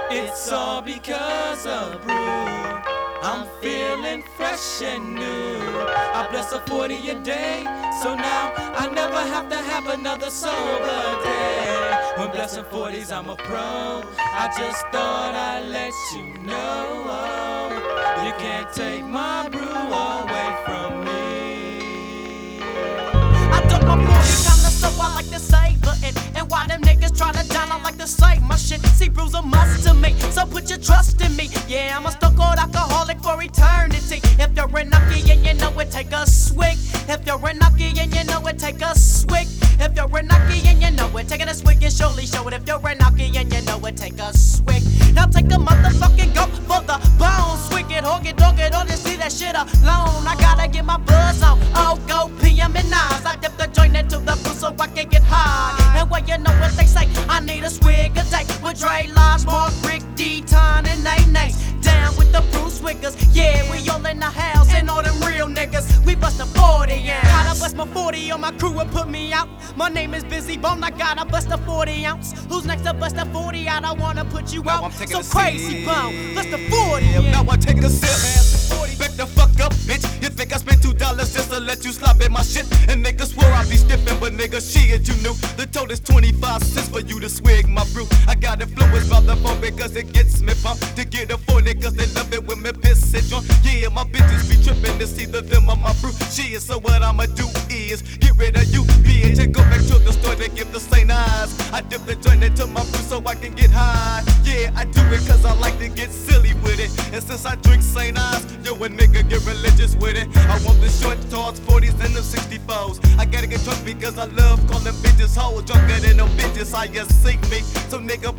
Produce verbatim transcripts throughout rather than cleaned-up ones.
It's all because of brew. I'm feeling fresh and new. I bless a forty a day, so now I never have to have another sober day. When blessing forties, I'm a pro. I just thought I'd let you know. You can't take my brew away from me. I took my forty kinda so I like to savor it. And why them niggas try to down, I like to save my shit. See, brew's a must to me, so put your trust in me. Yeah, I'm a stone-cold alcoholic for eternity. If you're an Nucky and you know it, take a swig. If you're a Nucky and you know it, take a swig. If you're a Nucky and you know it, taking a swig and surely show it. If you're a Nucky and you know it, take a swig. Now take a motherfucking go for the bone. Swig it, hog it, dog it, or just see that shit alone. I gotta get my buzz on. Oh, go P M and eyes. I dip the joint into the brew so I can get high. And well, you know what they say, I need a swig a day. With Dre, Lodge, Mark, Rick, D-Ton, and Nay-Nay. Down with the brew swiggers. Yeah, we all in the house, and all them real niggas. We bust a forty, yeah. Gotta bust my forty on my crew and put me out. My name is Busy Bone, I gotta bust a forty ounce. Who's next to bust a forty? I don't wanna put you Now out. I'm taking So a crazy sip. bone, bust a forty, yeah. Now I'm taking a sip. Back the fuck up, bitch. You think I spent two dollars just to let you slop in my shit? And niggas swore I'd be stiffin', but nigga, shit, you knew. The total is twenty-five cents for you to swig my brew. I got influence by the phone because it gets me pumped. To get a forty cause they love it when me piss it drunk. Yeah, my bitches be trippin' to see the them on my brew. Shit, so what I'ma do is get rid of you, bitch, and go back to the store to give the same eyes. I dip the joint into my brew so I can get high. Yeah, I do it cause I like to get silly with it. And since I drink Saint Eyes, yo, a nigga get religious with it. I want the short talks, forties, and the sixty-fours. I gotta get drunk because I love calling bitches hoes. Drunker than no bitches, I just seek me. So nigga,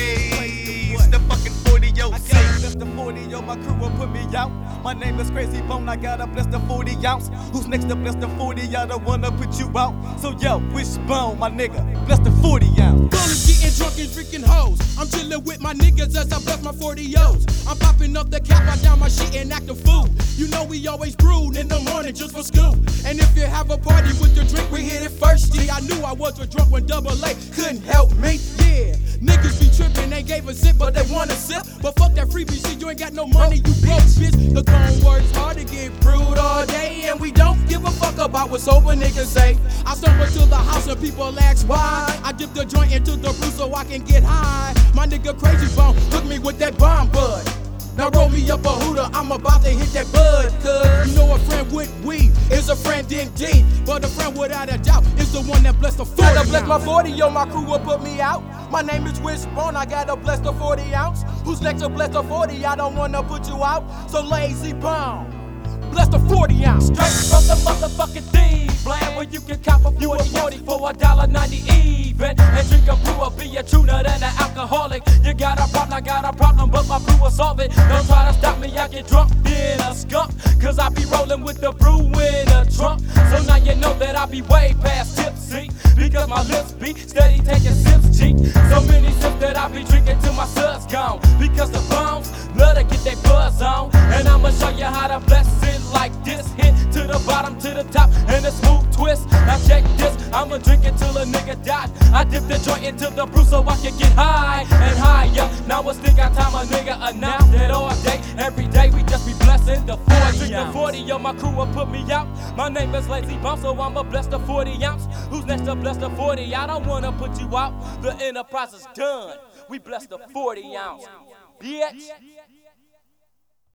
praise the fucking forty, yo. I gotta bless the forty, yo, my crew will put me out. My name is Crazy Bone, I gotta bless the forty ounce. Who's next to bless the forty? I don't wanna put you out. So yo, Wishbone, my nigga, bless the forty ounce. Gonna getting drunk and drinking hoes. I'm chillin' with my niggas as I bless my forty O's. I'm popping up the cap, I down my shit and act a fool. You know we always brewed in the morning just for school. And if you have a party with your drink, we hit it first. Yeah, I knew I was a drunk when Double A couldn't help me. Yeah, niggas be trippin', they gave a sip, but they want a sip. But fuck that freebie shit, you ain't got no money, you broke, bitch. The gon' works hard to get brewed all day, and we don't give a fuck about what sober niggas say. I stumble to the house and people ask why. I dip the joint into the brew so I can get high. My nigga Crazy Bone hook me with that bomb bud. Now roll me up a hooter, I'm about to hit that bud. Cause you know a friend with weed is a friend indeed. But a friend without a doubt is the one that bless the forty. Gotta bless my forty, yo, my crew will put me out. My name is Wishbone, I gotta bless the forty ounce. Who's next to bless the forty? I don't wanna put you out. So Lazy Bone, bless the forty ounce. Straight from the motherfucking thieves land where you can cop a forty for a dollar ninety even. And drink a brew or be a tuner than an alcoholic. You got a problem, I got a problem, but my brew will solve it. Don't try to stop me, I get drunk, being a skunk. Cause I be rolling with the brew in a trunk. So now you know that I be way past tipsy. Because my lips be steady taking sips, G. So many sips that I be drinking till my suds gone. Because the bombs love to get that buzz on. And I'ma show you how to bless it like this. Hit to the bottom, to the top, and a smooth twist. Now check this, I'ma drink it till a nigga die. I dip the joint into the brew so I can get high and higher. Now it's think I time a nigga announce that all day, every day we just be blessing the forty ounce. Drink the forty, yo, my crew will put me out. My name is Lazy Bone, so I'ma bless the forty ounce. Who's next to bless the forty? I don't wanna put you out. The enterprise is done. We bless the forty ounce. Bitch.